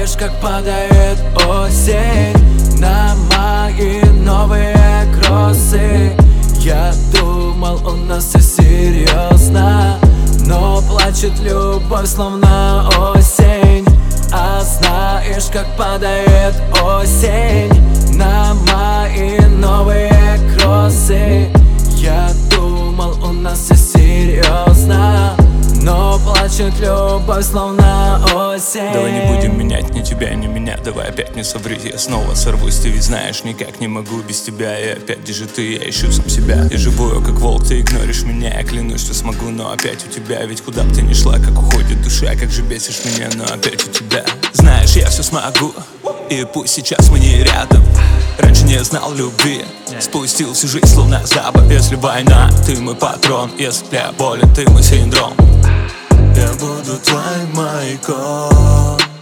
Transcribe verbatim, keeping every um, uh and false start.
знаешь, как падает осень на мои новые кроссы. Я думал, у нас все серьезно, но плачет любовь, словно осень. А знаешь, как падает осень на мои новые кроссы. Я думал, у нас все серьезно, но плачет любовь, словно осень. Давай не будем менять ни тебя, ни меня. Давай опять не соври, я снова сорвусь. Ты ведь знаешь, никак не могу без тебя. И опять, где же ты, я ищу сам себя. Я живу как волк, ты игноришь меня. Я клянусь, что смогу, но опять у тебя. Ведь куда бы ты ни шла, как уходит душа. Как же бесишь меня, но опять у тебя. Знаешь, я все смогу, и пусть сейчас мы не рядом. Раньше не знал любви, спустил всю жизнь словно запад. Если война, ты мой патрон. Если я болен, ты мой синдром. Я буду твоим маяком.